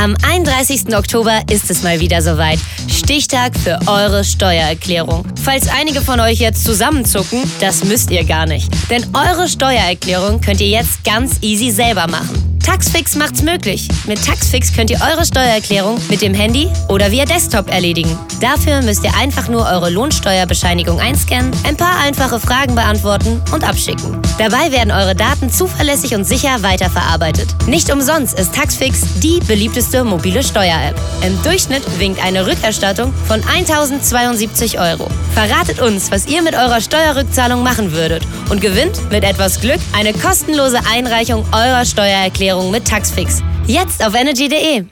Am 31. Oktober ist es mal wieder soweit. Stichtag für eure Steuererklärung. Falls einige von euch jetzt zusammenzucken, das müsst ihr gar nicht. Denn eure Steuererklärung könnt ihr jetzt ganz easy selber machen. Taxfix macht's möglich. Mit Taxfix könnt ihr eure Steuererklärung mit dem Handy oder via Desktop erledigen. Dafür müsst ihr einfach nur eure Lohnsteuerbescheinigung einscannen, ein paar einfache Fragen beantworten und abschicken. Dabei werden eure Daten zuverlässig und sicher weiterverarbeitet. Nicht umsonst ist Taxfix die beliebteste mobile Steuer-App. Im Durchschnitt winkt eine Rückerstattung von 1.072 €. Verratet uns, was ihr mit eurer Steuerrückzahlung machen würdet und gewinnt mit etwas Glück eine kostenlose Einreichung eurer Steuererklärung mit Taxfix. Jetzt auf energy.de.